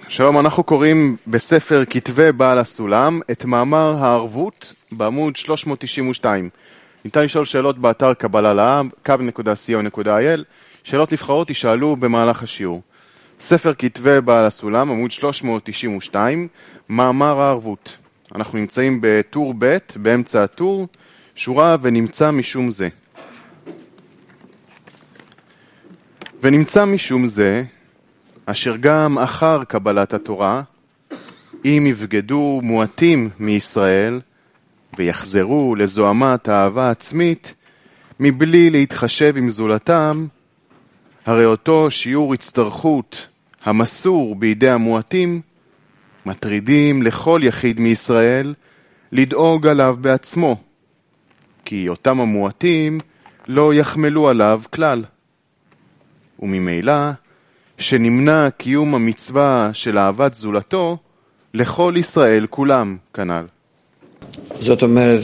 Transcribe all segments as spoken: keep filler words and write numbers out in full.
שלום, אנחנו קוראים בספר כתבי בעל הסולם את מאמר הערבות בעמוד שלוש מאות תשעים ושתיים. ניתן לשאול שאלות באתר קבלה לעם, קו נקודה סי או נקודה איי אל. שאלות נבחרות ישאלו במהלך השיעור. ספר כתבי בעל הסולם, עמוד שלוש מאות תשעים ושתיים, מאמר הערבות. אנחנו נמצאים בטור ב', באמצע הטור, שורה ונמצא משום זה. ונמצא משום זה, אשר גם אחר קבלת התורה, אם יבגדו מועטים מישראל, ויחזרו לזוהמת האהבה עצמית, מבלי להתחשב עם זולתם, הרי אותו שיעור הצטרכות המסור בידי המועטים, מטרידים לכל יחיד מישראל לדאוג עליו בעצמו, כי אותם המועטים לא יחמלו עליו כלל. וממילא, שנמנע קיום המצווה של אהבת זולתו לכל ישראל כולם כנ"ל. זאת אומרת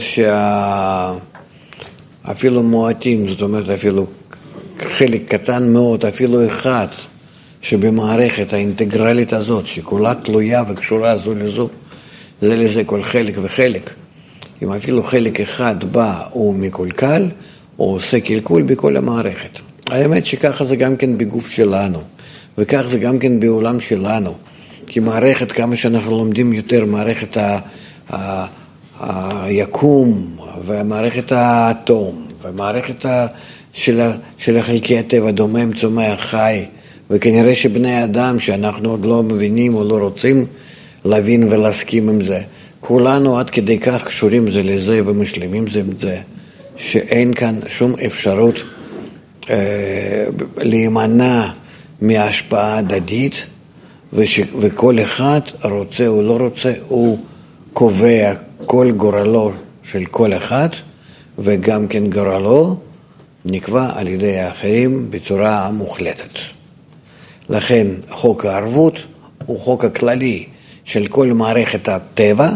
שאפילו מועטים, זאת אומרת אפילו חלק קטן מאוד, אפילו אחד שבמערכת האינטגרלית הזאת, שכולה תלויה וקשורה זו לזו, זה לזה כל חלק וחלק. אם אפילו חלק אחד בא הוא מקולקל, הוא עושה קלקול בכל המערכת. האמת שככה זה גם כן בגוף שלנו. וכך זה גם כן בעולם שלנו, כי מערכת, כמה שאנחנו לומדים יותר, מערכת ה- ה- היקום, ומערכת האטום, ומערכת ה- של, ה- של החלקי הטבע, דומם, צומח, חי, וכנראה שבני אדם שאנחנו עוד לא מבינים או לא רוצים להבין ולהסכים עם זה, כולנו עד כדי כך קשורים זה לזה ומשלימים זה עם זה, שאין כאן שום אפשרות אה, להימנע מההשפעה הדדית, וש... וכל אחד רוצה או לא רוצה, הוא קובע כל גורלו של כל אחד, וגם כן גורלו נקבע על ידי האחרים בצורה מוחלטת. לכן חוק הערבות הוא חוק הכללי של כל מערכת הטבע,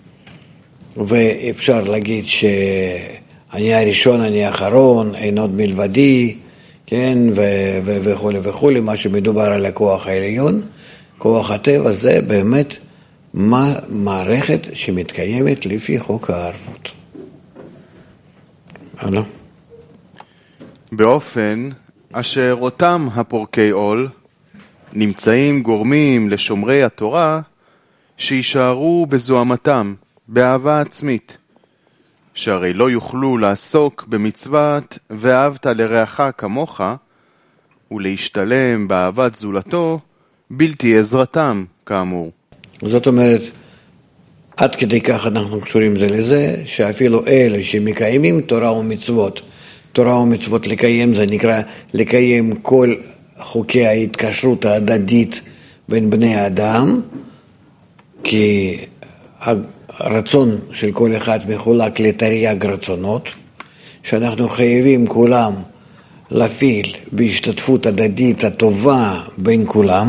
ואפשר להגיד שאני הראשון, אני האחרון, אין עוד מלבדי, כן, ו- ו- וכו' וכו', מה שמדובר על הכוח העליון, כוח הטבע זה באמת מה, מערכת שמתקיימת לפי חוק הערבות. הלאה. באופן אשר אותם הפורקי עול נמצאים גורמים לשומרי התורה שישארו בזוהמתם, באהבה עצמית, שהרי לא יוכלו לעסוק במצוות ואהבת לרעך כמוך, ולהשתלם באהבת זולתו, בלתי עזרתם כאמור. זאת אומרת, עד כדי כך אנחנו קשורים זה לזה, שאפילו אלה שמקיימים תורה ומצוות, תורה ומצוות לקיים זה נקרא לקיים כל חוקי ההתקשרות ההדדית בין בני האדם, כי הרצון של כל אחד מחולק לתרי"ג רצונות, שאנחנו חייבים כולם להפעיל בהשתתפות הדדית הטובה בין כולם,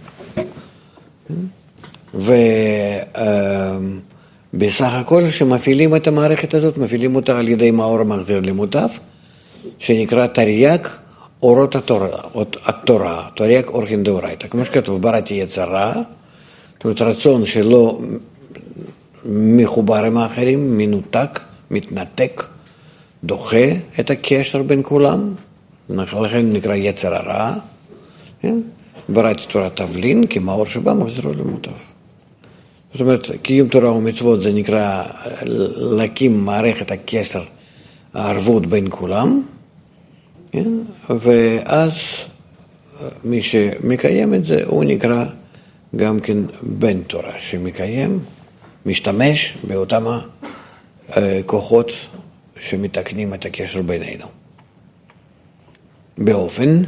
ובסך הכל שמפעילים את המערכת הזאת, מפעילים אותה על ידי מאור מחזיר למוטף, שנקרא תרי"ג אורות התורה, התורה, תרי"ג אורחין דאורייתא, כמו שכתוב בראתי יצרה, זאת אומרת רצון שלא מחובר עם האחרים, מנותק, מתנתק, דוחה את הקשר בין כולם, לכן נקרא יצר הרע, בראתי תורה תבלין, כי מאור שבא מחזירו למוטף. זאת אומרת, קיום תורה ומצוות זה נקרא להקים מערכת הקשר, הערבות בין כולם, ואז מי שמקיים את זה, הוא נקרא גם כן בן תורה, שמקיים, משתמש באותם כוחות שמתקנים את הקשר בינינו. באופן,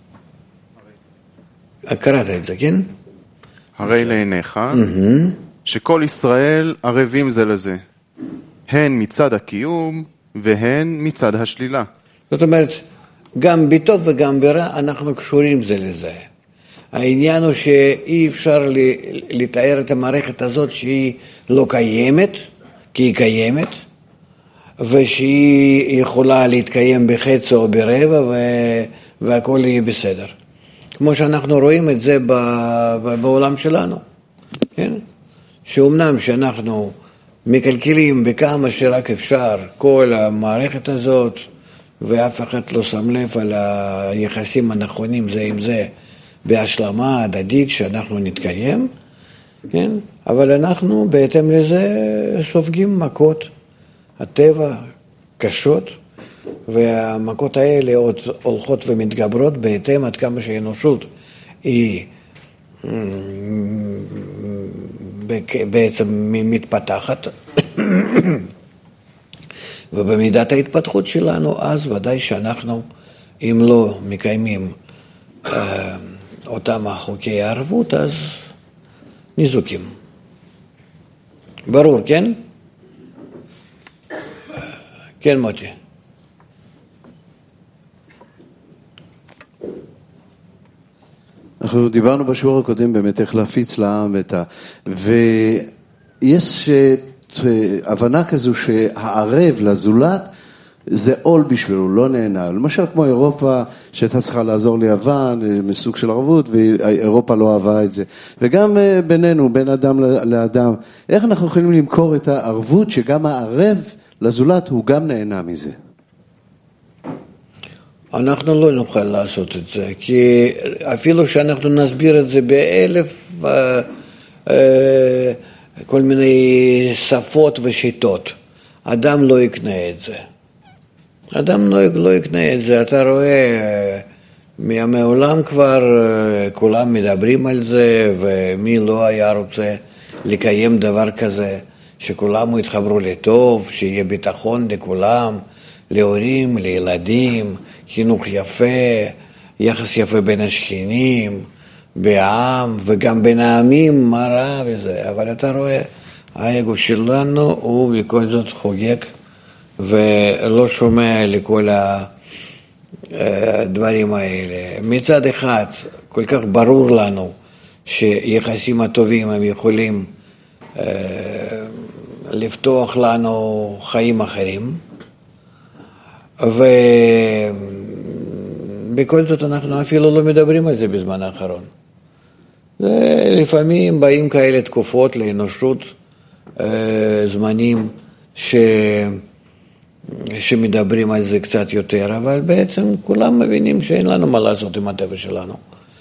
קראת את זה, כן? הרי לעיניך, שכל ישראל ערבים זה לזה, הן מצד הקיום והן מצד השלילה. זאת אומרת, גם בטוב וגם ברע אנחנו קשורים זה לזה. העניין הוא שאי אפשר לתאר את המערכת הזאת שהיא לא קיימת, כי היא קיימת, ושהיא יכולה להתקיים בחצי או ברבע, והכל יהיה בסדר. כמו שאנחנו רואים את זה בעולם שלנו, כן? שאומנם שאנחנו מקלקלים בכמה שרק אפשר כל המערכת הזאת, ואף אחד לא שם לב על היחסים הנכונים זה עם זה, בהשלמה הדדית שאנחנו נתקיים, כן? אבל אנחנו בהתאם לזה סופגים מכות, הטבע קשות, והמכות האלה עוד הולכות ומתגברות בהתאם עד כמה שהאנושות היא בעצם מתפתחת. ובמידת ההתפתחות שלנו, אז ודאי שאנחנו, אם לא מקיימים אה, אותם חוקי הערבות, אז ניזוקים. ברור, כן? כן, מוטי. אנחנו דיברנו בשיעור הקודם באמת איך להפיץ לעם את ה... ויש הבנה כזו שהערב לזולת זה עול בשבילו, לא נהנה. למשל כמו אירופה שהייתה צריכה לעזור ליוון, מסוג של ערבות, ואירופה לא אהבה את זה. וגם בינינו, בין אדם לאדם, איך אנחנו יכולים למכור את הערבות שגם הערב לזולת הוא גם נהנה מזה? אנחנו לא נוכל לעשות את זה, כי אפילו שאנחנו נסביר את זה באלף אה, אה, כל מיני שפות ושיטות, אדם לא יקנה את זה. אדם לא, לא יקנה את זה. אתה רואה, מימי עולם כבר כולם מדברים על זה, ומי לא היה רוצה לקיים דבר כזה, שכולם יתחברו לטוב, שיהיה ביטחון לכולם, להורים, לילדים, חינוך יפה, יחס יפה בין השכנים, בעם, וגם בין העמים, מה רע וזה. אבל אתה רואה, האגו שלנו הוא בכל זאת חוגג, ולא שומע לכל הדברים האלה. מצד אחד, כל כך ברור לנו שיחסים הטובים הם יכולים לפתוח לנו חיים אחרים, ובכל זאת אנחנו אפילו לא מדברים על זה בזמן האחרון. לפעמים באים כאלה תקופות לאנושות, זמנים ש... שמדברים על זה קצת יותר, אבל בעצם כולם מבינים שאין לנו מה לעשות עם הטבע שלנו.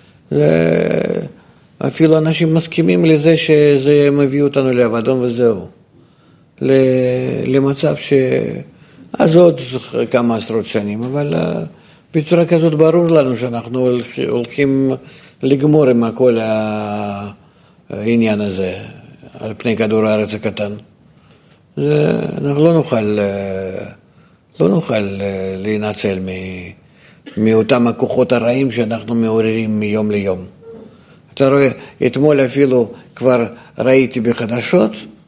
אפילו אנשים מסכימים לזה שזה מביא אותנו לאבדון וזהו. למצב ש... אז עוד כמה עשרות שנים, אבל בצורה כזאת ברור לנו שאנחנו הולכים לגמור עם כל העניין הזה על פני כדור הארץ הקטן. אנחנו לא נוכל, לא נוכל להינצל מאותם הכוחות הרעים שאנחנו מעוררים מיום ליום. אתה רואה, אתמול אפילו כבר ראיתי בחדשות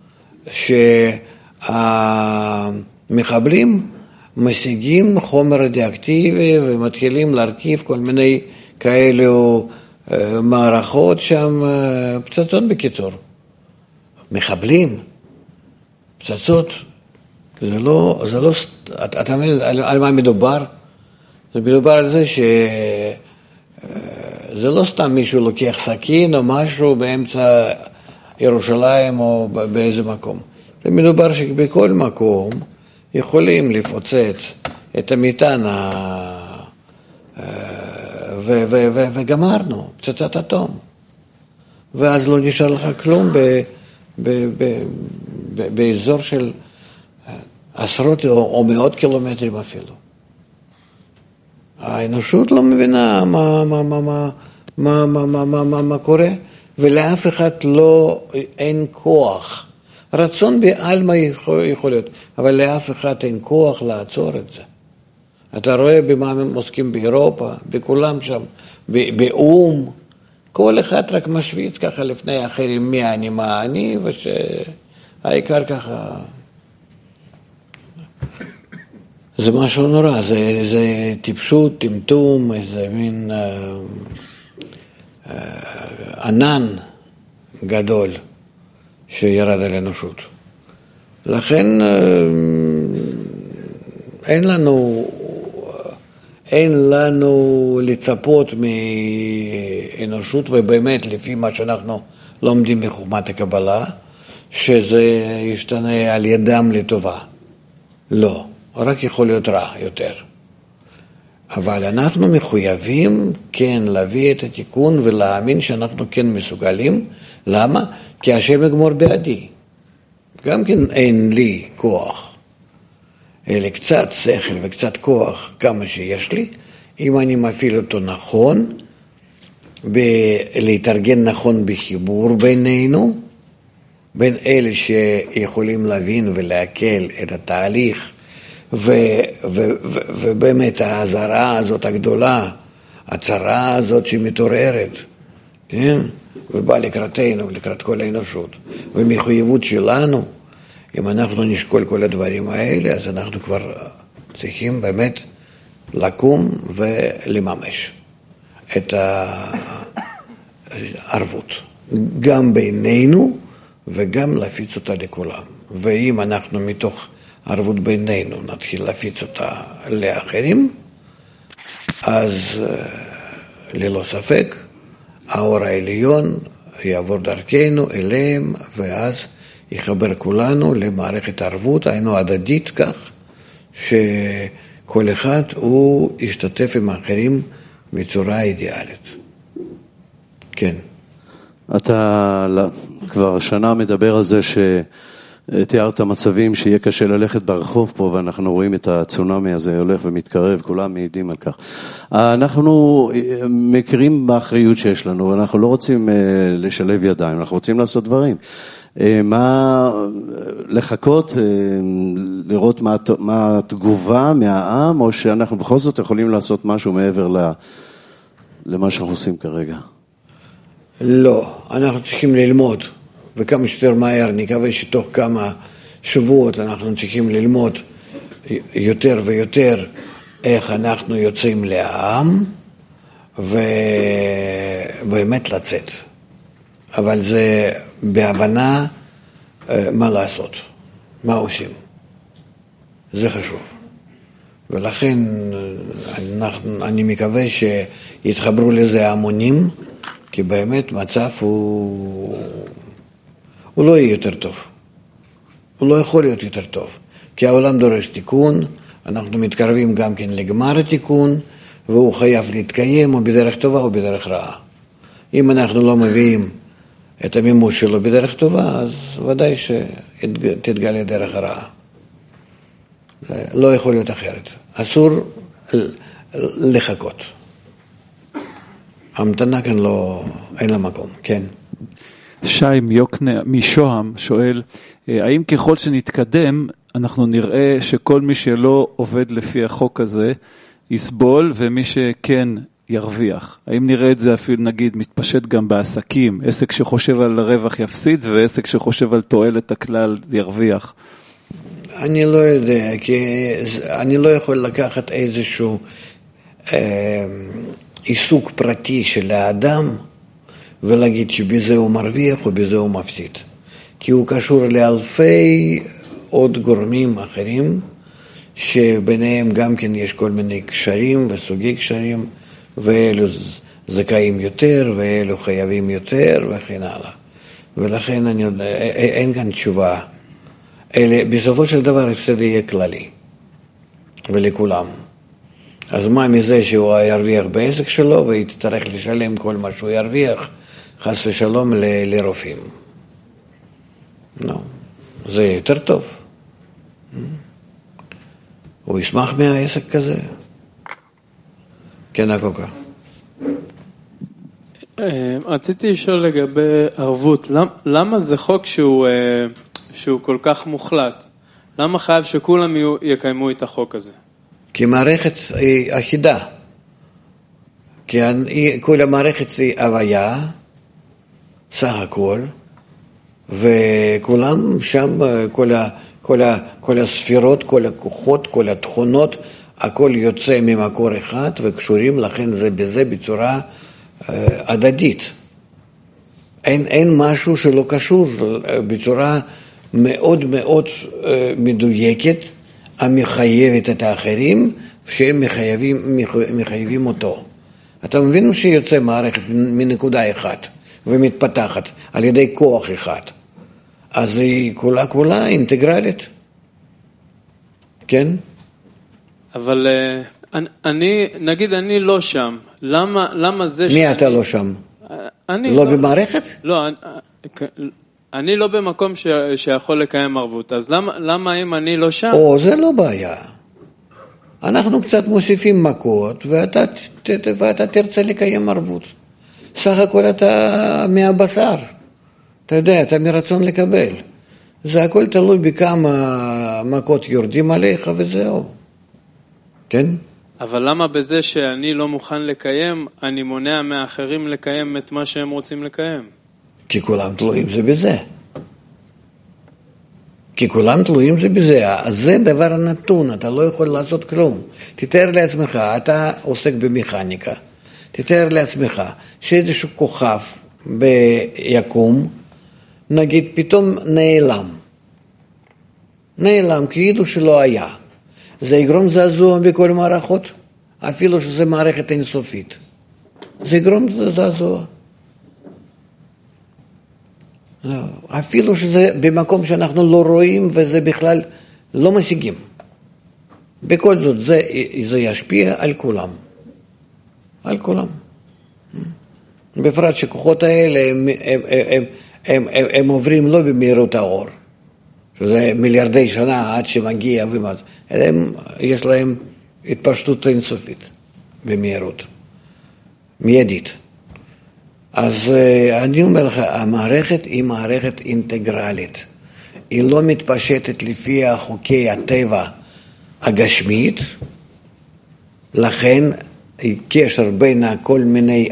שהמחבלים משיגים חומר רדיאקטיבי ומתחילים להרכיב כל מיני כאלו מערכות שם, פצצות בקיצור. מחבלים, פצצות, זה לא, זה לא, אתה מבין על, על מה מדובר? זה מדובר על זה שזה לא סתם מישהו לוקח סכין או משהו באמצע ירושלים או באיזה מקום. זה מדובר שבכל מקום יכולים לפוצץ את המטען ו- ו- ו- וגמרנו, פצצת אטום. ואז לא נשאר לך כלום ב- ב- ב- ב- באזור של עשרות או, או מאות קילומטרים אפילו. האנושות לא מבינה מה, מה, מה, מה, מה, מה, מה, מה, מה, מה קורה, ולאף אחד לא, אין כוח. רצון בעלמא יכול, יכול להיות, אבל לאף אחד אין כוח לעצור את זה. אתה רואה במה הם עוסקים באירופה, בכולם שם, באום, כל אחד רק משוויץ ככה לפני האחרים, מי אני, מה אני, ושהעיקר ככה, זה משהו נורא, זה, זה טיפשות, טמטום, איזה מין אה, אה, ענן גדול שירד על האנושות. לכן אה, אין לנו, אין לנו לצפות מאנושות, ובאמת לפי מה שאנחנו לומדים בחוכמת הקבלה, שזה ישתנה על ידם לטובה. לא, רק יכול להיות רע יותר. אבל אנחנו מחויבים כן להביא את התיקון ולהאמין שאנחנו כן מסוגלים. למה? כי השם יגמור בעדי. גם כן אין לי כוח, אלא קצת שכל וקצת כוח, כמה שיש לי, אם אני מפעיל אותו נכון, ולהתארגן נכון בחיבור בינינו, בין אלה שיכולים להבין ולהקל את התהליך, ו, ו, ו, ובאמת ההזרה הזאת הגדולה, הצרה הזאת שמתעוררת, כן? ובא לקראתנו, לקראת כל האנושות, ומחויבות שלנו, אם אנחנו נשקול כל הדברים האלה, אז אנחנו כבר צריכים באמת לקום ולממש את הערבות, גם בינינו וגם להפיץ אותה לכולם. ואם אנחנו מתוך ערבות בינינו נתחיל להפיץ אותה לאחרים, אז ללא ספק האור העליון יעבור דרכנו אליהם, ואז יחבר כולנו למערכת ערבות, היינו הדדית כך, שכל אחד הוא ישתתף עם האחרים בצורה אידיאלית. כן. אתה כבר שנה מדבר על זה שתיארת מצבים שיהיה קשה ללכת ברחוב פה, ואנחנו רואים את הצונמי הזה הולך ומתקרב, כולם מעידים על כך. אנחנו מכירים באחריות שיש לנו, ואנחנו לא רוצים לשלב ידיים, אנחנו רוצים לעשות דברים. מה לחכות, לראות מה, מה התגובה מהעם, או שאנחנו בכל זאת יכולים לעשות משהו מעבר למה שאנחנו עושים כרגע? לא, אנחנו צריכים ללמוד, וכמה שיותר מהר, נקווה שתוך כמה שבועות אנחנו צריכים ללמוד יותר ויותר איך אנחנו יוצאים לעם, ובאמת לצאת. אבל זה בהבנה מה לעשות, מה עושים. זה חשוב. ולכן אנחנו, אני מקווה שיתחברו לזה המונים, כי באמת מצב הוא, הוא לא יהיה יותר טוב. הוא לא יכול להיות יותר טוב. כי העולם דורש תיקון, אנחנו מתקרבים גם כן לגמר התיקון, והוא חייב להתקיים או בדרך טובה או בדרך רעה. אם אנחנו לא מביאים את המימוש שלו בדרך טובה, אז ודאי שתתגלה דרך הרעה. לא יכול להיות אחרת. אסור לחכות. המתנה כאן לא, אין לה מקום, כן. שי משוהם שואל, האם ככל שנתקדם, אנחנו נראה שכל מי שלא עובד לפי החוק הזה, יסבול, ומי שכן ירוויח? האם נראה את זה אפילו נגיד מתפשט גם בעסקים, עסק שחושב על הרווח יפסיד, ועסק שחושב על תועלת הכלל ירוויח? אני לא יודע, כי אני לא יכול לקחת איזשהו אה, עיסוק פרטי של האדם, ולהגיד שבזה הוא מרוויח או בזה הוא מפסיד. כי הוא קשור לאלפי עוד גורמים אחרים, שביניהם גם כן יש כל מיני קשרים וסוגי קשרים, ואלו זכאים יותר, ואלו חייבים יותר, וכן הלאה. ולכן אני, אין כאן תשובה. אלה, בסופו של דבר הפסד יהיה כללי, ולכולם. אז מה מזה שהוא ירוויח בעסק שלו, ויצטרך לשלם כל מה שהוא ירוויח, חס ושלום ל, לרופאים. לא, זה יותר טוב. הוא ישמח מהעסק כזה. כן, הקוקה. רציתי לשאול לגבי ערבות. למה זה חוק שהוא, שהוא כל כך מוחלט? למה חייב שכולם יקיימו את החוק הזה? כי מערכת היא אחידה. כי כל המערכת היא הוויה, סך הכל, וכולם שם, כל ה... כל, ה, כל הספירות, כל הכוחות, כל התכונות, הכל יוצא ממקור אחד וקשורים, לכן זה בזה בצורה אה, הדדית. אין, אין משהו שלא קשור, בצורה מאוד מאוד אה, מדויקת, המחייבת את האחרים, שהם מחייבים, מחייבים אותו. אתה מבין שיוצא מערכת מנקודה אחת ומתפתחת על ידי כוח אחד. אז היא כולה כולה אינטגרלית. כן? אבל אני, נגיד אני לא שם. למה, למה זה מי שאני... אתה לא שם? אני לא, לא במערכת? לא, אני, אני לא במקום ש, שיכול לקיים ערבות. אז למה, למה אם אני לא שם? או, זה לא בעיה. אנחנו קצת מוסיפים מכות, ואתה, ואתה תרצה לקיים ערבות. סך הכל אתה מהבשר. אתה יודע, אתה מרצון לקבל. זה הכל תלוי בכמה מכות יורדים עליך וזהו. כן? אבל למה בזה שאני לא מוכן לקיים, אני מונע מאחרים לקיים את מה שהם רוצים לקיים? כי כולם תלויים זה בזה. כי כולם תלויים זה בזה. אז זה דבר נתון, אתה לא יכול לעשות כלום. תתאר לעצמך, אתה עוסק במכניקה. תתאר לעצמך שאיזשהו כוכב ביקום, נגיד פתאום נעלם. נעלם, כאילו שלא היה. זה יגרום זעזוע בכל מערכות, אפילו שזה מערכת אינסופית. זה יגרום זעזוע. אפילו שזה במקום שאנחנו לא רואים וזה בכלל לא משיגים. בכל זאת זה, זה ישפיע על כולם. על כולם. בפרט שכוחות האלה הם, הם, הם, הם, הם, הם עוברים לא במהירות האור, שזה מיליארדי שנה עד שמגיע ומאז. הם, יש להם התפשטות אינסופית במהירות, מיידית. אז אני אומר לך, המערכת היא מערכת אינטגרלית. היא לא מתפשטת לפי חוקי הטבע הגשמית, לכן קשר בין כל מיני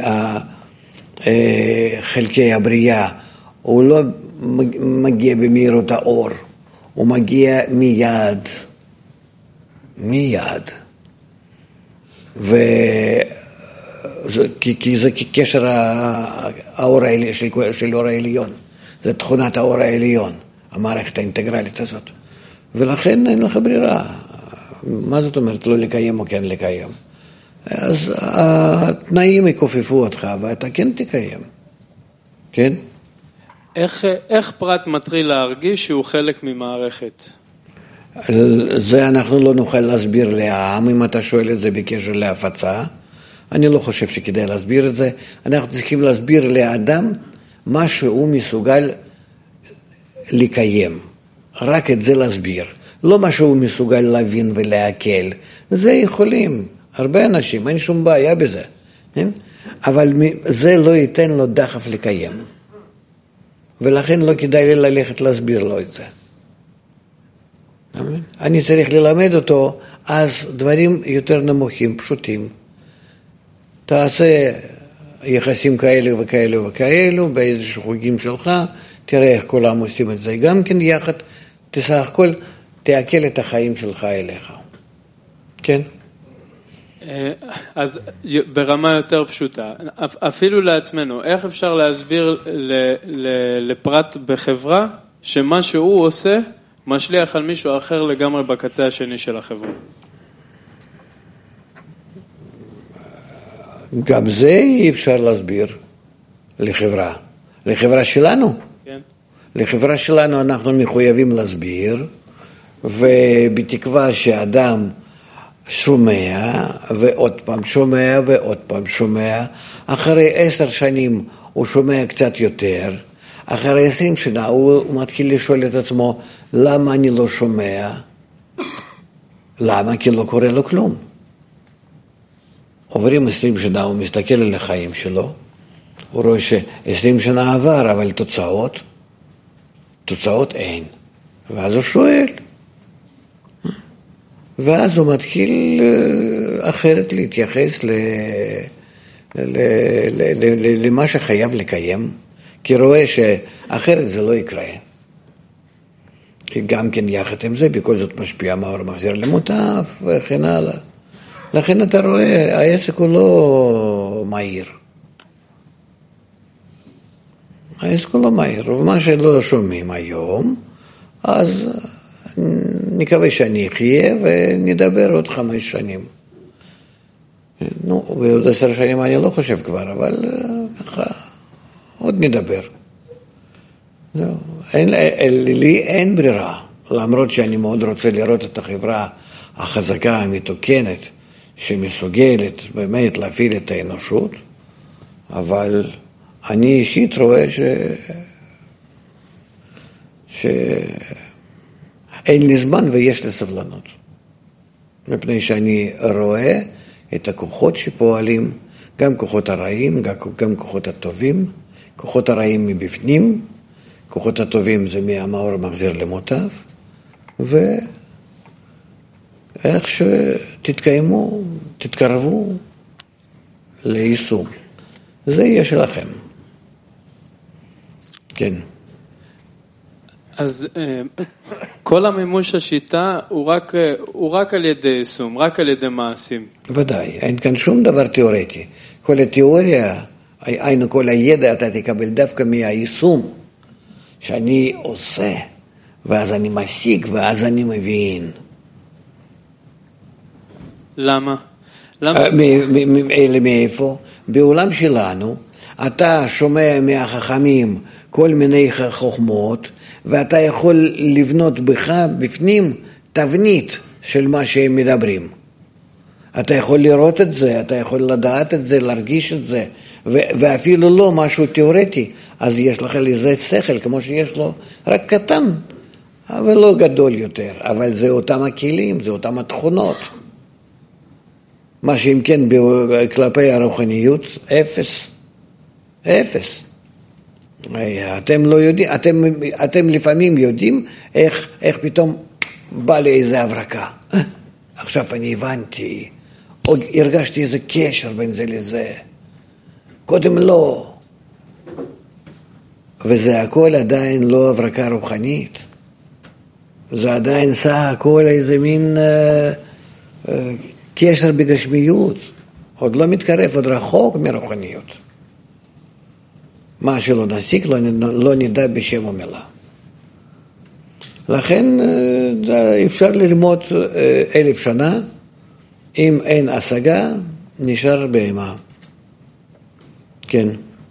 חלקי הבריאה, הוא לא מגיע במהירות האור, הוא מגיע מיד, מיד. ו... כי, כי זה קשר האור של, של אור העליון, זה תכונת האור העליון, המערכת האינטגרלית הזאת. ולכן אין לך ברירה. מה זאת אומרת לא לקיים או כן לקיים? אז התנאים יכופפו אותך ואתה כן תקיים. כן? איך, איך פרט מתחיל להרגיש שהוא חלק ממערכת? זה אנחנו לא נוכל להסביר לעם, אם אתה שואל את זה בקשר להפצה. אני לא חושב שכדאי להסביר את זה. אנחנו צריכים להסביר לאדם מה שהוא מסוגל לקיים. רק את זה להסביר. לא מה שהוא מסוגל להבין ולהקל. זה יכולים. הרבה אנשים, אין שום בעיה בזה. אבל זה לא ייתן לו דחף לקיים. ולכן לא כדאי לי ללכת להסביר לו את זה. אני צריך ללמד אותו, אז דברים יותר נמוכים, פשוטים. תעשה יחסים כאלו וכאלו וכאלו, באיזשהו חוגים שלך, תראה איך כולם עושים את זה. גם כן יחד, תסך הכל, תעכל את החיים שלך אליך. כן? אז ברמה יותר פשוטה, אפילו לעצמנו, איך אפשר להסביר לפרט בחברה, שמה שהוא עושה, משליח על מישהו אחר לגמרי בקצה השני של החברה? גם זה אי אפשר להסביר לחברה. לחברה שלנו. כן. לחברה שלנו אנחנו מחויבים להסביר, ובתקווה שאדם שומע, ועוד פעם שומע, ועוד פעם שומע. אחרי עשר שנים הוא שומע קצת יותר. אחרי עשרים שנה הוא מתחיל לשאול את עצמו, למה אני לא שומע? למה? כי לא קורה לו כלום. עוברים עשרים שנה, הוא מסתכל על החיים שלו, הוא רואה שעשרים שנה עבר, אבל תוצאות, תוצאות אין. ואז הוא שואל. ואז הוא מתחיל אחרת להתייחס ל... ל... ל... ל... למה שחייב לקיים, כי רואה שאחרת זה לא יקרה. גם כן יחד עם זה, בכל זאת משפיע מאור מחזיר למוטף וכן הלאה. לכן אתה רואה, העסק הוא לא מהיר. העסק הוא לא מהיר, ומה שלא שומעים היום, אז נקווה שאני אחיה ונדבר עוד חמש שנים. נו, ועוד עשר שנים אני לא חושב כבר, אבל ככה, עוד נדבר. זהו. אין, לי אין ברירה, למרות שאני מאוד רוצה לראות את החברה החזקה, המתוקנת, שמסוגלת באמת להפעיל את האנושות, אבל אני אישית רואה ש... שאין לי זמן ויש לי סבלנות. מפני שאני רואה את הכוחות שפועלים, גם כוחות הרעים, גם כוחות הטובים, כוחות הרעים מבפנים, כוחות הטובים זה מהמאור מחזיר למוטב, ואיך שתתקיימו, תתקרבו ליישום. זה יהיה שלכם. כן. אז כל המימוש השיטה הוא רק, הוא רק על ידי יישום, רק על ידי מעשים. ודאי, אין כאן שום דבר תיאורטי. כל התיאוריה, היינו כל הידע אתה תקבל דווקא מהיישום, שאני עושה, ואז אני משיג, ואז אני מבין. למה? למה? אלה מאיפה? בעולם שלנו, אתה שומע מהחכמים כל מיני חוכמות, ואתה יכול לבנות בך בפנים תבנית של מה שהם מדברים. אתה יכול לראות את זה, אתה יכול לדעת את זה, להרגיש את זה, ואפילו לא משהו תיאורטי, אז יש לך לזה שכל, כמו שיש לו רק קטן, אבל לא גדול יותר, אבל זה אותם הכלים, זה אותם התכונות. מה שאם כן כלפי הרוחניות, אפס. אפס. אתם לא יודעים, אתם, אתם לפעמים יודעים איך, איך פתאום בא לי איזה הברקה. עכשיו אני הבנתי, עוד הרגשתי איזה קשר בין זה לזה. קודם לא. וזה הכל עדיין לא הברקה רוחנית. זה עדיין סך הכל איזה מין אה, אה, קשר בגשמיות. עוד לא מתקרב, עוד רחוק מרוחניות. מה שלא נסיק לא, לא נדע בשם ומילה. לכן אפשר ללמוד אלף שנה, אם אין השגה, נשאר בהמה. כן.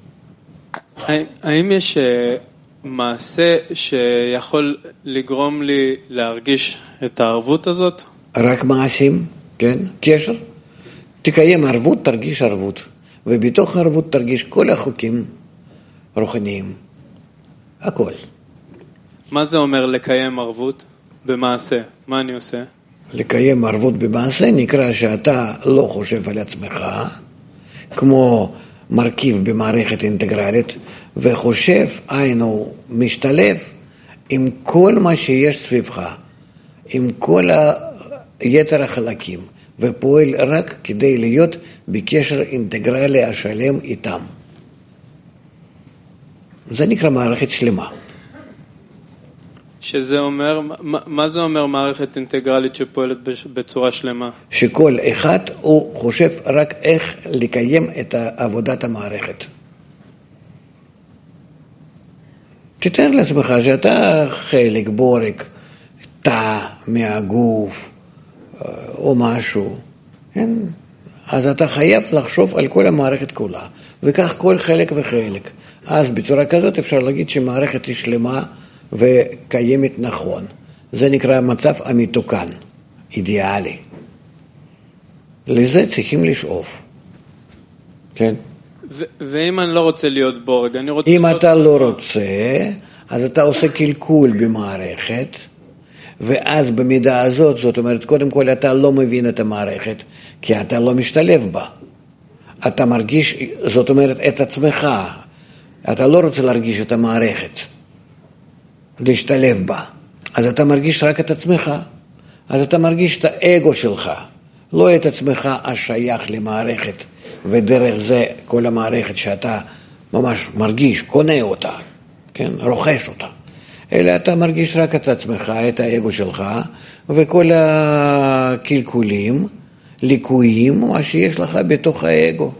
האם יש מעשה שיכול לגרום לי להרגיש את הערבות הזאת? רק מעשים, כן, קשר. תקיים ערבות, תרגיש ערבות. ובתוך הערבות תרגיש כל החוקים רוחניים. הכל. מה זה אומר לקיים ערבות במעשה? מה אני עושה? לקיים ערבות במעשה נקרא שאתה לא חושב על עצמך, כמו מרכיב במערכת אינטגרלית, וחושב, היינו, משתלב עם כל מה שיש סביבך, עם כל היתר החלקים, ופועל רק כדי להיות בקשר אינטגרלי השלם איתם. זה נקרא מערכת שלמה. שזה אומר, מה, מה זה אומר מערכת אינטגרלית שפועלת בצורה שלמה? שכל אחד הוא חושב רק איך לקיים את עבודת המערכת. תתאר לעצמך שאתה חלק, בורק, תא מהגוף או משהו, כן? אז אתה חייב לחשוב על כל המערכת כולה, וכך כל חלק וחלק. אז בצורה כזאת אפשר להגיד שמערכת היא שלמה וקיימת נכון. זה נקרא מצב המתוקן, אידיאלי. לזה צריכים לשאוף. כן? ו- ואם אני לא רוצה להיות בורג, אני רוצה... אם אתה לא רוצה, אז אתה עושה קלקול במערכת, ואז במידה הזאת, זאת אומרת, קודם כל אתה לא מבין את המערכת, כי אתה לא משתלב בה. אתה מרגיש, זאת אומרת, את עצמך. אתה לא רוצה להרגיש את המערכת, להשתלב בה. אז אתה מרגיש רק את עצמך. אז אתה מרגיש את האגו שלך, לא את עצמך השייך למערכת, ודרך זה כל המערכת שאתה ממש מרגיש, קונה אותה, כן, רוכש אותה. אלא אתה מרגיש רק את עצמך, את האגו שלך, וכל הקלקולים, ליקויים, מה שיש לך בתוך האגו.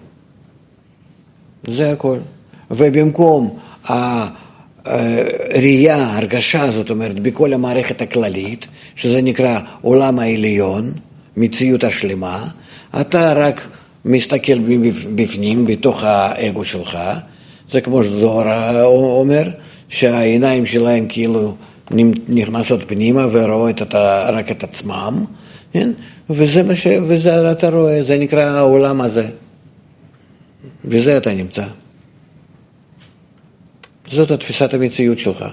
זה הכל. ובמקום הראייה, הרגשה, זאת אומרת, בכל המערכת הכללית, שזה נקרא עולם העליון, מציאות השלמה, אתה רק מסתכל בפנים, בתוך האגו שלך, זה כמו שזוהר אומר, שהעיניים שלהם כאילו נכנסות פנימה ורואות את, רק את עצמם, כן? וזה מה ש... וזה אתה רואה, זה נקרא העולם הזה. בזה אתה נמצא. זאת התפיסת המציאות שלך.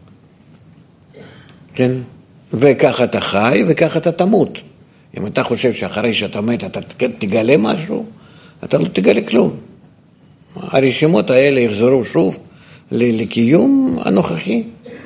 כן? וככה אתה חי וככה אתה תמות. אם אתה חושב שאחרי שאתה מת אתה תגלה משהו, אתה לא תגלה כלום. הרשימות האלה יחזרו שוב לקיום הנוכחי.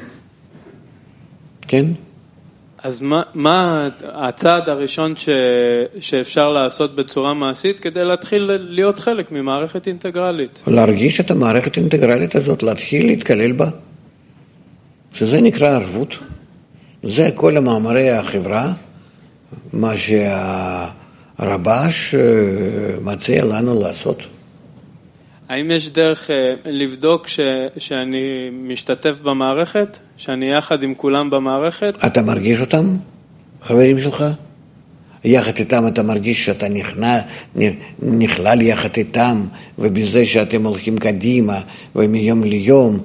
כן? אז מה, מה הצעד הראשון ש, שאפשר לעשות בצורה מעשית כדי להתחיל להיות חלק ממערכת אינטגרלית? להרגיש את המערכת האינטגרלית הזאת, להתחיל להתקלל בה. שזה נקרא ערבות. זה כל המאמרי החברה, מה שהרבש מציע לנו לעשות. האם יש דרך לבדוק ש, שאני משתתף במערכת? שאני יחד עם כולם במערכת? אתה מרגיש אותם? חברים שלך? יחד איתם אתה מרגיש שאתה נכנע, נכלל יחד איתם, ובזה שאתם הולכים קדימה, ומיום ליום,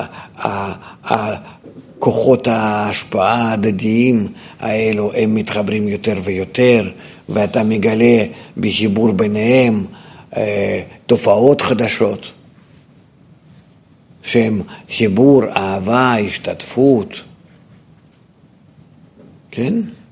כוחות ההשפעה ההדדיים האלו הם מתחברים יותר ויותר, ואתה מגלה בחיבור ביניהם תופעות חדשות, שהם חיבור, אהבה, השתתפות. כן?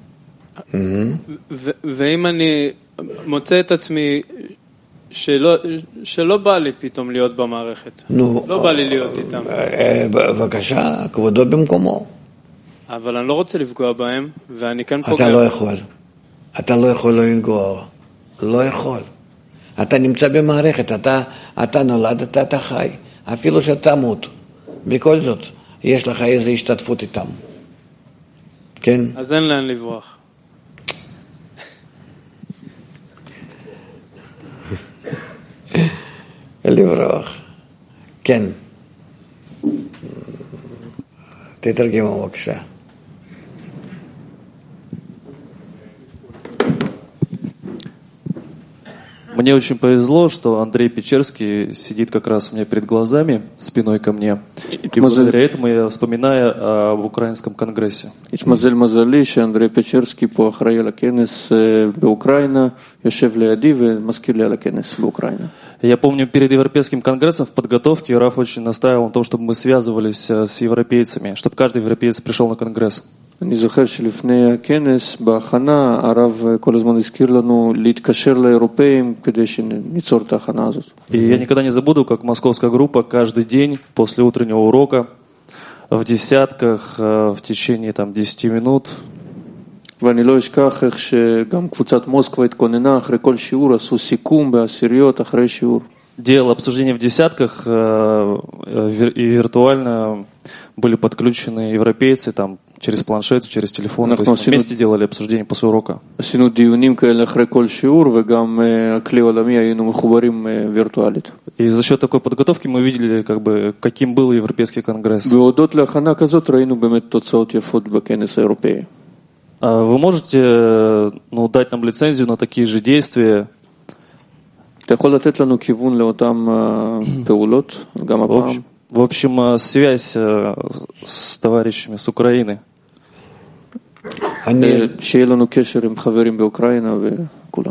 ואם אני מוצא את עצמי שלא, שלא בא לי פתאום להיות במערכת, לא בא לי להיות איתם. בבקשה, כבודו במקומו. אבל אני לא רוצה לפגוע בהם, ואני כאן פוגע. אתה לא יכול. אתה לא יכול לא לנגוע. לא יכול. אתה נמצא במערכת, אתה, אתה נולד, אתה, אתה חי. אפילו שאתה מות. בכל זאת, יש לך איזו השתתפות איתם. כן? אז אין לאן לברוח. לברוח. כן. תתרגמו בבקשה. Мне очень повезло, что Андрей Печерский сидит как раз у меня перед глазами, спиной ко мне. И благодаря этому я вспоминаю об украинском конгрессе. התמזל מזלי שאנדרי פצ'רסקי פה אחראי על הכנס באוקראינה, יושב לידי ומזכיר לי על הכנס באוקראינה. Я помню, перед Европейским конгрессом в подготовке Раф очень настаивал на том, чтобы мы связывались с европейцами, чтобы каждый европеец пришел на конгресс. אני זוכר שלפני הכנס, בהכנה, הרב כל הזמן הזכיר לנו להתקשר לאירופאים כדי שניצור את ההכנה הזאת. И я никогда не забуду, как московская группа каждый день после утреннего урока в десятках в течение там десяти минут. ואני לא אשכח איך שגם קבוצת מוסקבה התכוננה אחרי כל שיעור, עשו סיכום בעשיריות אחרי שיעור. Делал обсуждение в десятках, и виртуально были подключены европейцы там через планшеты, через телефон. То есть мы вместе делали обсуждение после урока. עשינו דיונים כאלה אחרי כל שיעור, וגם הכלי העולמי היינו מחוברים וירטואלית. И за счет такой подготовки мы видели, как бы, каким был Европейский конгресс. והודות להכנה כזאת ראינו באמת תוצאות יפות בכנס האירופאי. Вы можете, ну, дать нам лицензию на такие же действия? אתה יכול לתת לנו כיוון לאותם פעולות, גם הפעם? В общем, связь с товарищами с Украины. שיהיה לנו קשר עם חברים באוקראינה וכולם.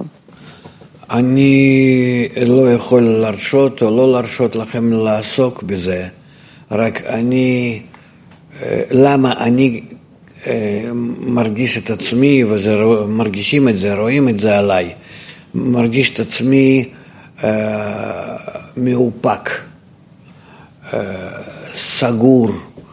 אני לא יכול להרשות או לא להרשות לכם לעסוק בזה, רק אני, למה אני מרגיש את עצמי, ומרגישים את זה, רואים את זה עליי, מרגיש את עצמי מאופק, סגור,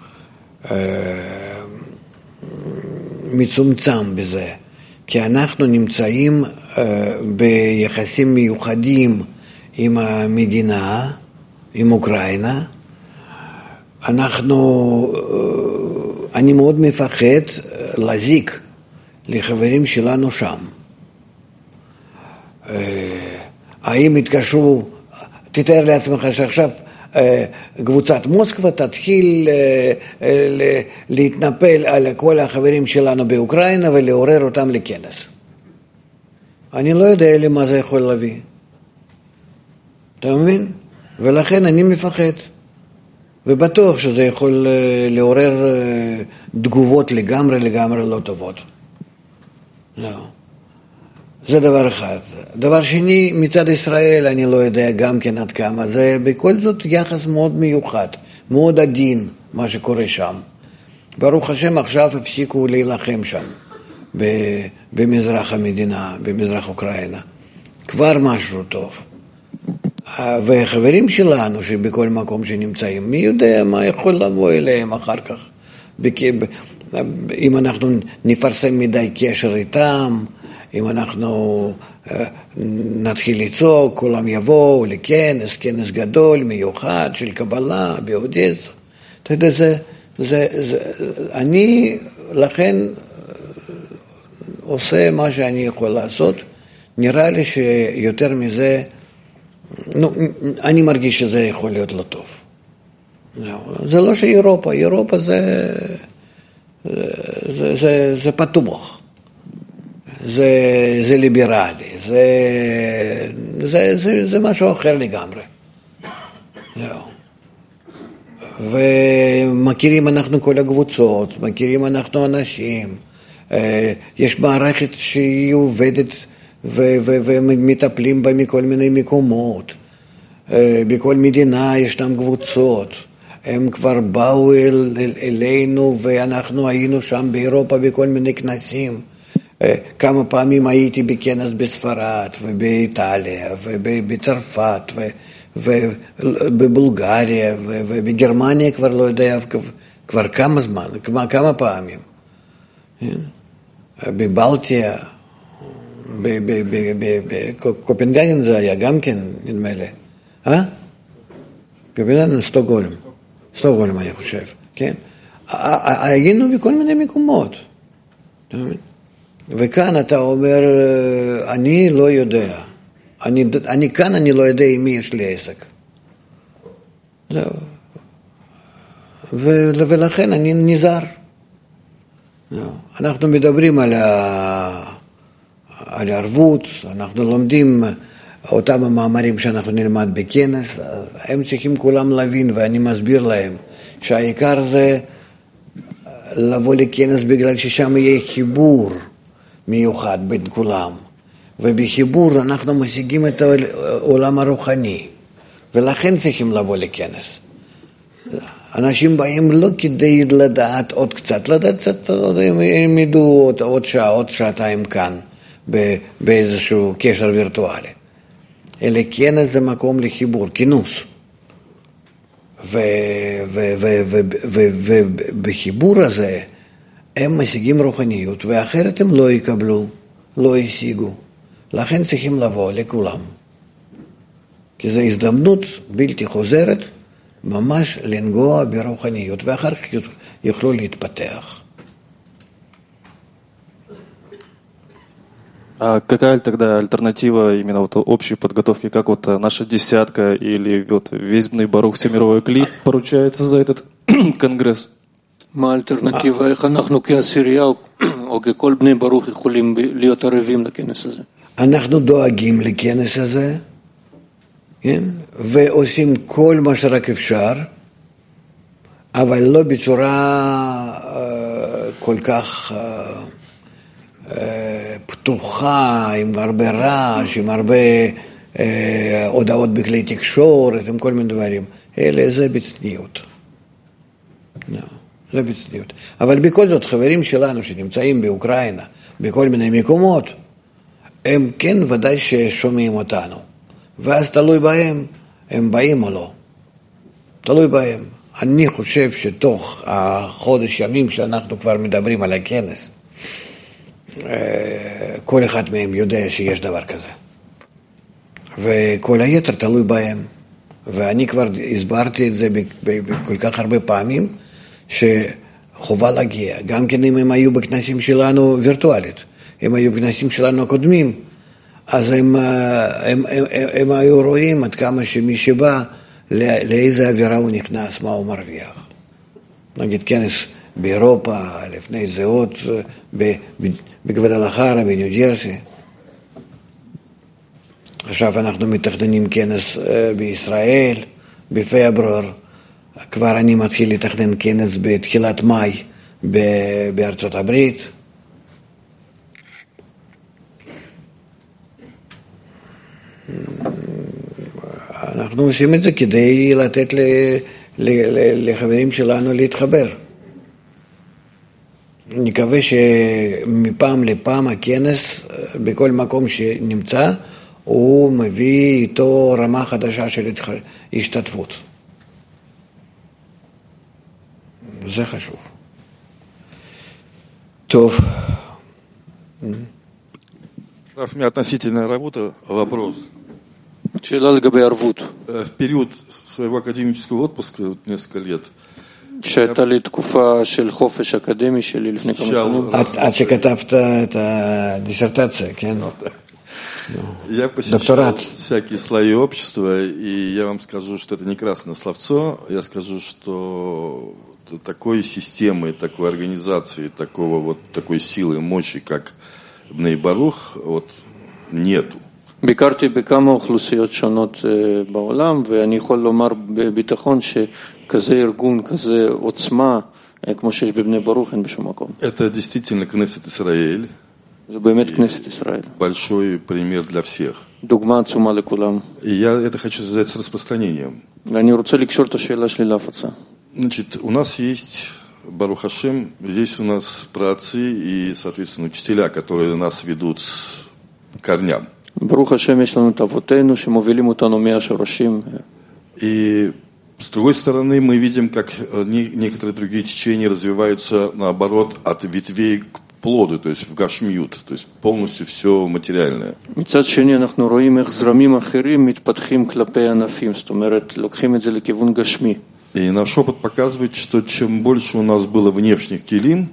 מצומצם בזה, כי אנחנו נמצאים ביחסים מיוחדים עם המדינה, עם אוקראינה. אנחנו, אני מאוד מפחד להזיק לחברים שלנו שם. האם התקשרו, תתאר לעצמך שעכשיו קבוצת מוסקבה תתחיל להתנפל על כל החברים שלנו באוקראינה ולעורר אותם לכנס. אני לא יודע למה זה יכול להביא. אתה מבין? ולכן אני מפחד. ובטוח שזה יכול לעורר תגובות לגמרי לגמרי לא טובות. לא. זה דבר אחד. דבר שני, מצד ישראל אני לא יודע גם כן עד כמה. זה בכל זאת יחס מאוד מיוחד, מאוד עדין מה שקורה שם. ברוך השם עכשיו הפסיקו להילחם שם, במזרח המדינה, במזרח אוקראינה. כבר משהו טוב. והחברים שלנו שבכל מקום שנמצאים, מי יודע מה יכול לבוא אליהם אחר כך. אם אנחנו נפרסם מדי קשר איתם, אם אנחנו נתחיל לצעוק, כולם יבואו לכנס, כנס גדול, מיוחד, של קבלה, באודסה. אתה יודע, זה, זה, זה, אני לכן עושה מה שאני יכול לעשות. נראה לי שיותר מזה, נו, אני מרגיש שזה יכול להיות לא טוב. זה לא שאירופה, אירופה זה, זה, זה, זה פתוח. זה, זה ליברלי, זה, זה, זה, זה משהו אחר לגמרי. זהו. ומכירים אנחנו כל הקבוצות, מכירים אנחנו אנשים, יש מערכת שהיא עובדת ו- ו- ומטפלים בה מכל מיני מקומות. בכל מדינה ישנם קבוצות. הם כבר באו אל, אל, אלינו ואנחנו היינו שם באירופה בכל מיני כנסים. כמה פעמים הייתי בכנס בספרד ובאיטליה ובצרפת ובבולגריה ובגרמניה כבר לא יודע, כבר כמה זמן, כמה, כמה פעמים. בבלטיה, בקופנהגן זה היה גם כן, נדמה לי. אה? קופנהגן, סטוקהולם. סטוקהולם אני חושב, כן? היינו בכל מיני מקומות. אתה מבין? וכאן אתה אומר, אני לא יודע. אני, אני כאן אני לא יודע עם מי יש לי עסק. זהו. ו, ולכן אני נזהר. זהו. אנחנו מדברים על, ה, על הערבות, אנחנו לומדים אותם המאמרים שאנחנו נלמד בכנס, הם צריכים כולם להבין, ואני מסביר להם שהעיקר זה לבוא לכנס בגלל ששם יהיה חיבור מיוחד בין כולם, ובחיבור אנחנו משיגים את העולם הרוחני, ולכן צריכים לבוא לכנס. אנשים באים לא כדי לדעת עוד קצת, לדעת קצת, הם ידעו עוד, עוד שעה, עוד שעתיים כאן, באיזשהו קשר וירטואלי. אלא כנס זה מקום לחיבור, כינוס. ובחיבור הזה הם משיגים רוחניות, ואחרת הם לא יקבלו, לא ישיגו. לכן צריכים לבוא לכולם. כי זו הזדמנות בלתי חוזרת, ממש לנגוע ברוחניות, ואחר כך יוכלו להתפתח. А какая тогда альтернатива именно вот общей подготовки, как вот наша десятка или вот весь Бней Барух Всемировой Кли поручается за этот конгресс? מה האלטרנטיבה? איך אנחנו כעשירייה או ככל בני ברוך יכולים להיות ערבים לכנס הזה? אנחנו דואגים לכנס הזה, כן? ועושים כל מה שרק אפשר, אבל לא בצורה כל כך פתוחה, עם הרבה רעש, עם הרבה הודעות בכלי תקשורת, עם כל מיני דברים. אלה זה בצניעות. לא. זה בצניעות. אבל בכל זאת, חברים שלנו שנמצאים באוקראינה, בכל מיני מקומות, הם כן ודאי ששומעים אותנו. ואז תלוי בהם, הם באים או לא. תלוי בהם. אני חושב שתוך החודש ימים שאנחנו כבר מדברים על הכנס, כל אחד מהם יודע שיש דבר כזה. וכל היתר תלוי בהם. ואני כבר הסברתי את זה בכל כך הרבה פעמים, שחובה להגיע, גם כן אם הם היו בכנסים שלנו וירטואלית, הם היו בכנסים שלנו הקודמים, אז הם, הם, הם, הם, הם היו רואים עד כמה שמי שבא, לאיזה אווירה הוא נכנס, מה הוא מרוויח. נגיד כנס באירופה, לפני זה עוד, בגוודלחרה, בניו ג'רסי. עכשיו אנחנו מתכננים כנס בישראל, בפברואר, כבר אני מתחיל לתכנן כנס בתחילת מאי בארצות הברית. אנחנו עושים את זה כדי לתת ל, ל, ל, לחברים שלנו להתחבר. אני מקווה שמפעם לפעם הכנס, בכל מקום שנמצא, הוא מביא איתו רמה חדשה של השתתפות. זה חשוב. טוב. Раф, у меня относительная работа, вопрос. שאלה לגבי ערבות. В период своего академического отпуска, несколько лет, שהייתה לי תקופה של חופש אקדמי שלי לפני כמה שנים. עד שכתבת את הדיסרטציה, כן? Я посещал всякие слои общества, и я вам скажу, что это не красное словцо, я скажу, что такой системы, такой организации, такого вот, такой силы, мощи, как Бней Барух, вот, нету. ביקרתי בכמה אוכלוסיות שונות בעולם, ואני יכול לומר בביטחון שכזה ארגון, כזה עוצמה, כמו שיש בבני ברוך, אין בשום מקום. Это действительно Кнессет Исраэль. זה באמת כנסת ישראל. Большой пример для всех. דוגמה עצומה לכולם. И я это хочу сказать с распространением. ואני רוצה לקשור את השאלה שלי להפצה. Значит, у нас есть Барух Хашем, здесь у нас праотцы и, соответственно, учителя, которые нас ведут с корням. ברוך השם יש לנו את אבותינו שמובילים אותנו מהשורשים. И с другой стороны мы видим, как некоторые другие течения развиваются наоборот от ветвей к плоду, то есть в гашмиют, то есть полностью все материальное. מצד שני אנחנו רואים איך זרמים אחרים מתפתחים כלפי ענפים, זאת אומרת לוקחים את זה לכיוון גשמי. И наш опыт показывает, что чем больше у нас было внешних келим,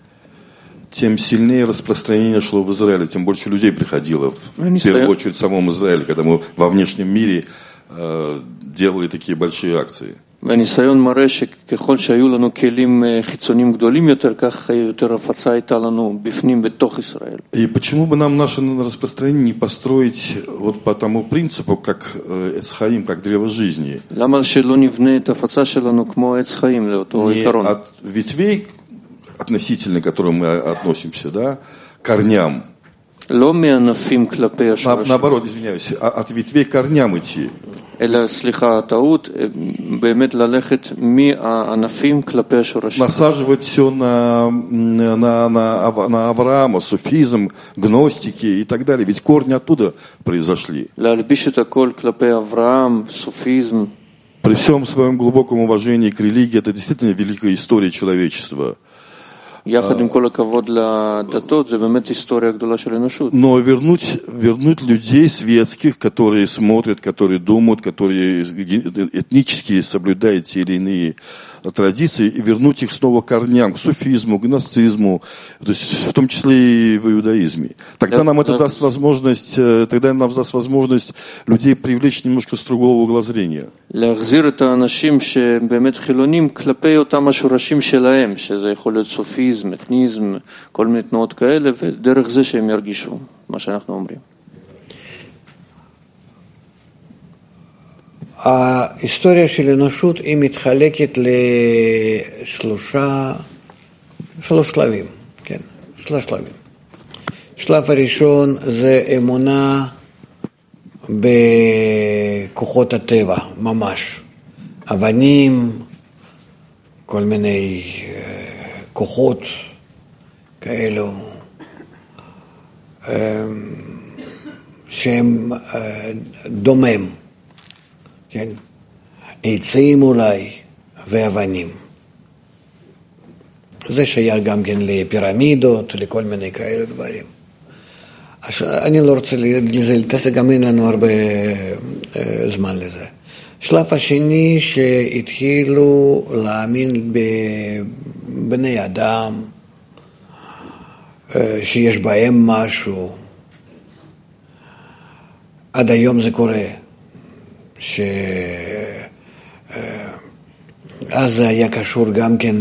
тем сильнее распространение шло в Израиле, тем больше людей приходило, в первую очередь в самом Израиле, когда мы во внешнем мире э, делали такие большие акции. והניסיון מראה שככל שהיו לנו כלים חיצוניים גדולים יותר, כך יותר הפצה הייתה לנו בפנים בתוך ישראל. И почему бы нам наше распространение не построить вот по тому принципу, как Эц Хаим, как древо жизни? למה שלא נבנה את הפצה שלנו כמו עץ חיים לאותו עיקרון? Не от ветвей, относительно к которым мы относимся, да, корням. לא מענפים כלפי השורשים. Наоборот, извиняюсь, от ветвей к корням идти. אלא, סליחה, טעות, באמת ללכת מהענפים כלפי השורשים. Насаживать все на, на, на, на Авраама, суфизм, гностики и так далее. Ведь корни оттуда произошли. להלביש את הכל כלפי אברהם, סופיזם. При всем своем глубоком уважении к религии, это действительно великая история человечества. יחד עם כל הכבוד לדתות, זה באמת היסטוריה גדולה של אנושות. Но вернуть, вернуть людей светских, которые смотрят, которые думают, которые этнически соблюдают те или иные традиции, и вернуть их снова к корням, к суфизму, к гностизму, то есть в том числе и в иудаизме. Тогда нам это даст возможность, тогда нам даст возможность людей привлечь немножко с другого угла зрения. להחזיר את האנשים שבאמת חילונים כלפי אותם השורשים שלהם, שזה יכול להיות סופיזם, אתניזם, כל מיני תנועות כאלה, ודרך זה שהם ירגישו מה שאנחנו אומרים. ההיסטוריה של אנושות היא מתחלקת לשלושה, שלוש שלבים, כן, שלוש שלבים. שלב הראשון זה אמונה בכוחות הטבע, ממש. אבנים, כל מיני כוחות כאלו, שהם דומם, כן? עצים אולי ואבנים. זה שייך גם כן לפירמידות, לכל מיני כאלה דברים. אני לא רוצה להתעסק, גם אין לנו הרבה זמן לזה. שלב השני שהתחילו להאמין בבני אדם, שיש בהם משהו. עד היום זה קורה. שאז זה היה קשור גם כן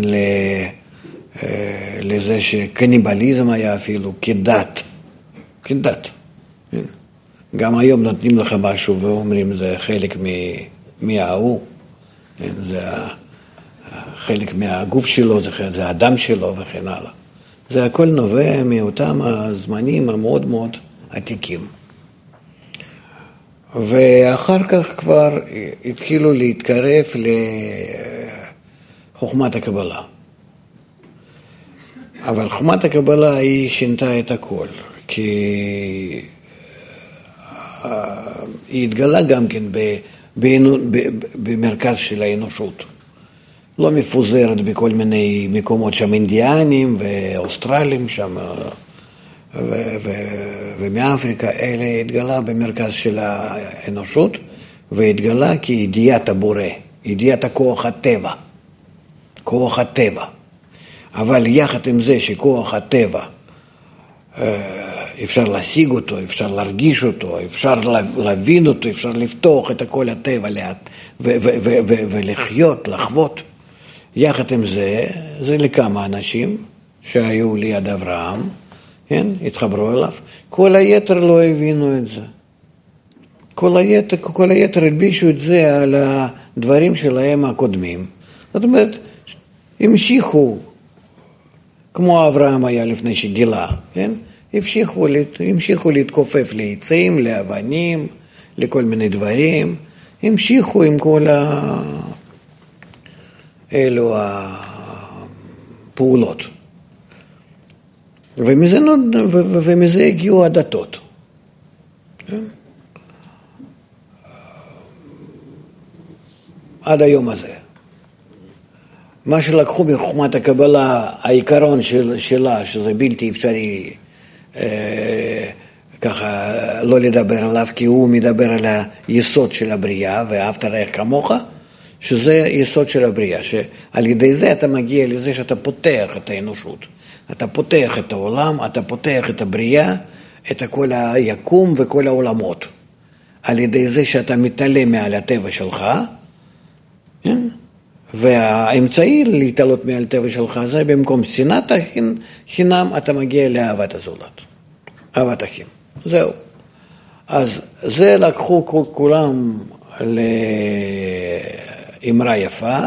לזה שקניבליזם היה אפילו כדת. כדת. גם היום נותנים לך משהו ואומרים זה חלק מההוא, זה חלק מהגוף שלו, זה האדם שלו וכן הלאה. זה הכל נובע מאותם הזמנים המאוד מאוד עתיקים. ואחר כך כבר התחילו להתקרב לחוכמת הקבלה. אבל חוכמת הקבלה היא שינתה את הכל, כי היא התגלה גם כן במרכז של האנושות. לא מפוזרת בכל מיני מקומות שם אינדיאנים ואוסטרלים שם ו- ו- ומאפריקה, אלה התגלה במרכז של האנושות והתגלה כידיעת הבורא, ידיעת הכוח הטבע, כוח הטבע. אבל יחד עם זה שכוח הטבע אפשר להשיג אותו, אפשר להרגיש אותו, אפשר להבין אותו, אפשר לפתוח את כל הטבע לאט ו- ו- ו- ו- ולחיות, לחוות. יחד עם זה, זה לכמה אנשים שהיו ליד אברהם, כן? התחברו אליו, כל היתר לא הבינו את זה. כל היתר, כל היתר הלבישו את זה על הדברים שלהם הקודמים. זאת אומרת, המשיכו, כמו אברהם היה לפני שגילה, כן? המשיכו, המשיכו להתכופף לעצים, לאבנים, לכל מיני דברים, המשיכו עם כל ה... אלו הפעולות. ומזה, ומזה הגיעו הדתות. עד היום הזה. מה שלקחו בחוכמת הקבלה, העיקרון של, שלה, שזה בלתי אפשרי אה, ככה לא לדבר עליו, כי הוא מדבר על היסוד של הבריאה, ואהבת רעך כמוך, שזה יסוד של הבריאה, שעל ידי זה אתה מגיע לזה שאתה פותח את האנושות, אתה פותח את העולם, אתה פותח את הבריאה, את כל היקום וכל העולמות. על ידי זה שאתה מתעלם מעל הטבע שלך, כן? והאמצעי להתעלות מעל הטבע שלך זה במקום שנאת החינם, אתה מגיע לאהבת הזולת, אהבת אחים. זהו. אז זה לקחו כולם לאמרה יפה,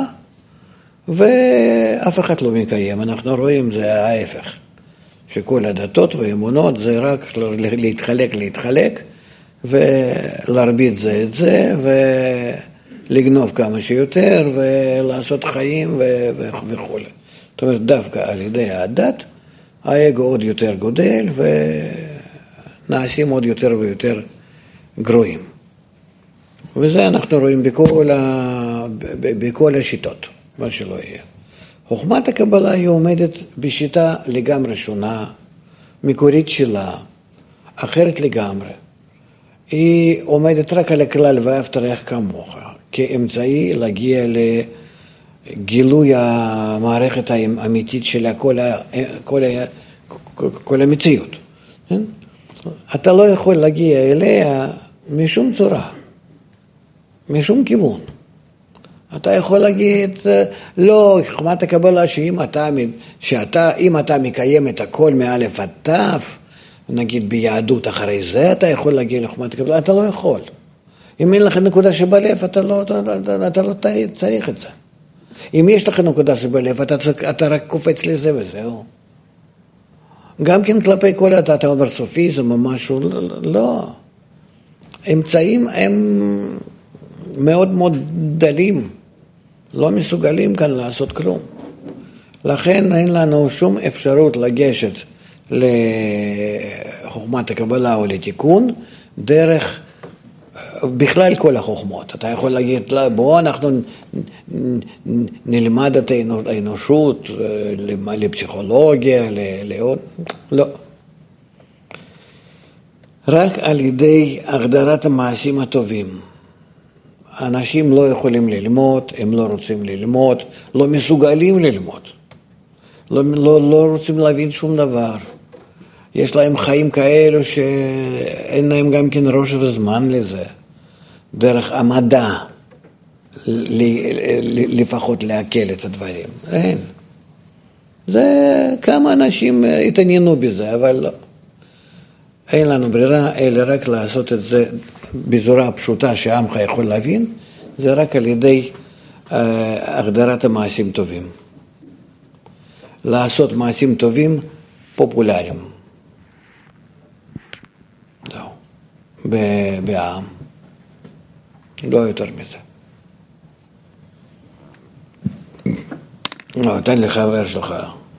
ואף אחד לא מקיים. אנחנו רואים, זה ההפך. שכל הדתות ואמונות זה רק להתחלק, להתחלק, ולהרביץ זה את זה, ולגנוב כמה שיותר, ולעשות חיים וכו'. זאת אומרת, דווקא על ידי הדת, האגו עוד יותר גודל, ונעשים עוד יותר ויותר גרועים. וזה אנחנו רואים בכל, ה... בכל השיטות, מה שלא יהיה. חוכמת הקבלה היא עומדת בשיטה לגמרי שונה, מקורית שלה, אחרת לגמרי. היא עומדת רק על הכלל ואהבת רעך כמוך, כאמצעי להגיע לגילוי המערכת האמיתית של כל, ה... כל, ה... כל המציאות. אתה לא יכול להגיע אליה משום צורה, משום כיוון. אתה יכול להגיד, לא, חוכמת הקבלה שאם אתה, שאתה, אם אתה מקיים את הכל מאלף עד תף, נגיד ביהדות אחרי זה, אתה יכול להגיע לחוכמת הקבלה, אתה לא יכול. אם אין לך נקודה שבלב, אתה לא, אתה, אתה, אתה לא צריך את זה. אם יש לך נקודה שבלב, אתה, אתה רק קופץ לזה וזהו. גם כן כלפי כל הדת, אתה אומר סופיזם או משהו, לא. אמצעים הם מאוד מאוד דלים, לא מסוגלים כאן לעשות כלום. לכן אין לנו שום אפשרות לגשת לחוכמת הקבלה או לתיקון, דרך בכלל כל החוכמות. אתה יכול להגיד, בואו אנחנו נלמד את האנושות לפסיכולוגיה, לעוד, לא. רק על ידי הגדרת המעשים הטובים. אנשים לא יכולים ללמוד, הם לא רוצים ללמוד, לא מסוגלים ללמוד. לא, לא, לא רוצים להבין שום דבר. יש להם חיים כאלו שאין להם גם כן ראש וזמן לזה. דרך המדע, לפחות להקל את הדברים. אין. זה כמה אנשים התעניינו בזה, אבל לא. אין לנו ברירה אלא רק לעשות את זה בצורה פשוטה שהעמך יכול להבין, זה רק על ידי אה, הגדרת המעשים טובים. לעשות מעשים טובים פופולריים. זהו. בעם. לא יותר מזה. לא, תן לי חבר שלך.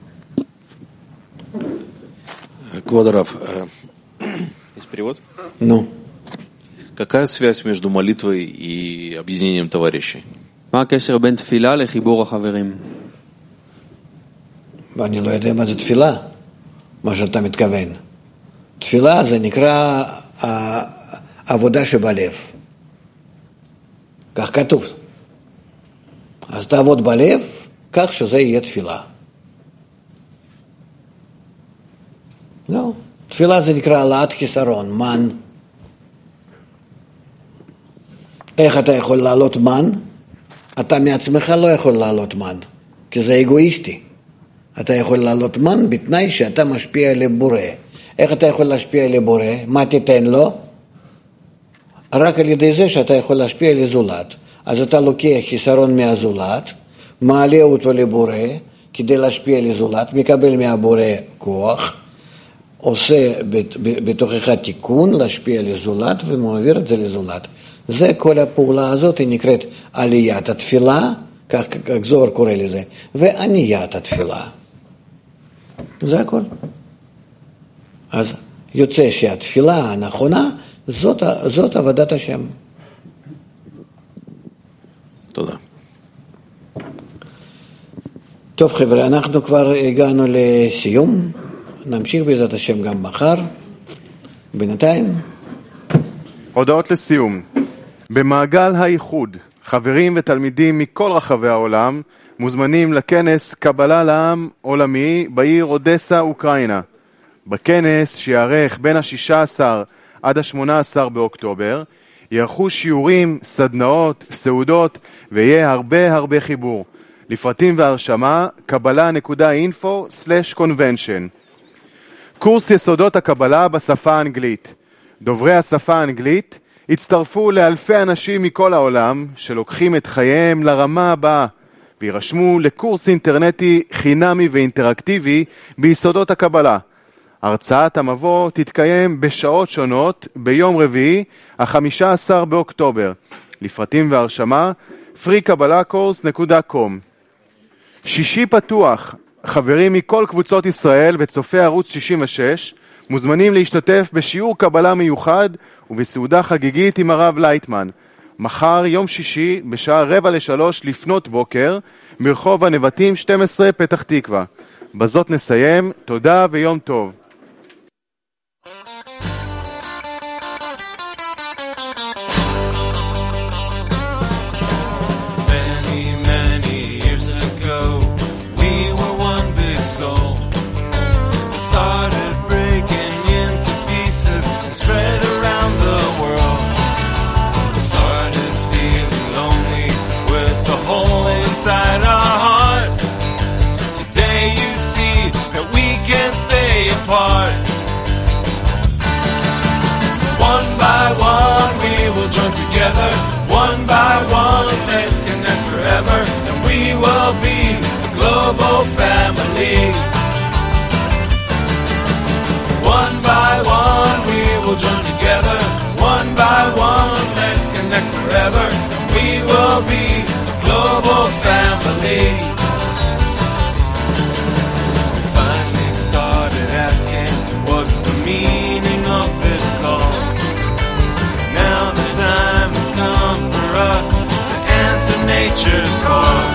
Квад Рав, есть перевод? Ну. Какая связь между молитвой и объединением товарищей? מה הקשר בין תפילה לחיבור החברים? ואני לא יודע מה זה תפילה, מה שאתה מתכוון. תפילה זה נקרא העבודה שבלב. כך כתוב. אז תעבוד בלב, כך שזה יהיה תפילה. לא, תפילה זה נקרא העלאת חיסרון, מן. איך אתה יכול לעלות מן? אתה מעצמך לא יכול לעלות מן, כי זה אגואיסטי. אתה יכול לעלות מן בתנאי שאתה משפיע על בורא. איך אתה יכול להשפיע על בורא? מה תיתן לו? רק על ידי זה שאתה יכול להשפיע על זולת. אז אתה לוקח חיסרון מהזולת, מעלה אותו לבורא, כדי להשפיע על זולת, מקבל מהבורא כוח, עושה בתוכך תיקון, להשפיע על זולת, ומעביר את זה לזולת. זה כל הפעולה הזאת היא נקראת עליית התפילה, כך זוהר קורא לזה, ועניית התפילה. זה הכל. אז יוצא שהתפילה הנכונה, זאת, זאת עבודת השם. תודה. טוב חבר'ה, אנחנו כבר הגענו לסיום, נמשיך בעזרת השם גם מחר, בינתיים. הודעות לסיום. במעגל האיחוד, חברים ותלמידים מכל רחבי העולם מוזמנים לכנס קבלה לעם עולמי בעיר אודסה, אוקראינה. בכנס שיערך בין ה-שישה עשר עד ה-שמונה עשר באוקטובר, יערכו שיעורים, סדנאות, סעודות, ויהיה הרבה הרבה חיבור. לפרטים והרשמה, קבלה נקודה אינפו סלש קונבנשן. קורס יסודות הקבלה בשפה האנגלית. דוברי השפה האנגלית הצטרפו לאלפי אנשים מכל העולם שלוקחים את חייהם לרמה הבאה, וירשמו לקורס אינטרנטי חינמי ואינטראקטיבי ביסודות הקבלה. הרצאת המבוא תתקיים בשעות שונות ביום רביעי, ה-חמישה עשר באוקטובר. לפרטים והרשמה, פרי קבלה קורס נקודה קום. שישי פתוח, חברים מכל קבוצות ישראל וצופי ערוץ שישים ושש מוזמנים להשתתף בשיעור קבלה מיוחד ובסעודה חגיגית עם הרב לייטמן. מחר יום שישי בשעה רבע לשלוש לפנות בוקר ברחוב הנבטים שתים עשרה פתח תקווה. בזאת נסיים, תודה ויום טוב. Soul it started breaking into pieces and spread around the world. We started feeling lonely with the hole inside our hearts. Today you see that we can't stay apart. One by one we will join together. One by one let's connect forever, and we will be global family. One by one we will join together. One by one let's connect forever. We will be a global family. We finally started asking, what's the meaning of this all? Now the time has come for us to answer nature's call.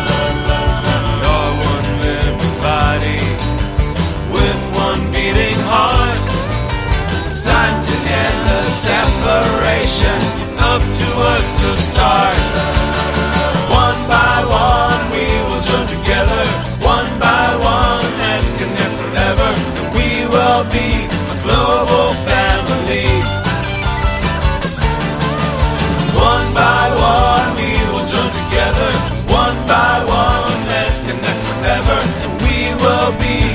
With one beating heart, it's time to end the separation. It's up to us to start. One by one we will join together. One by one let's connect forever, and we will be a global family. One by one we will join together. One by one let's connect forever, and we will be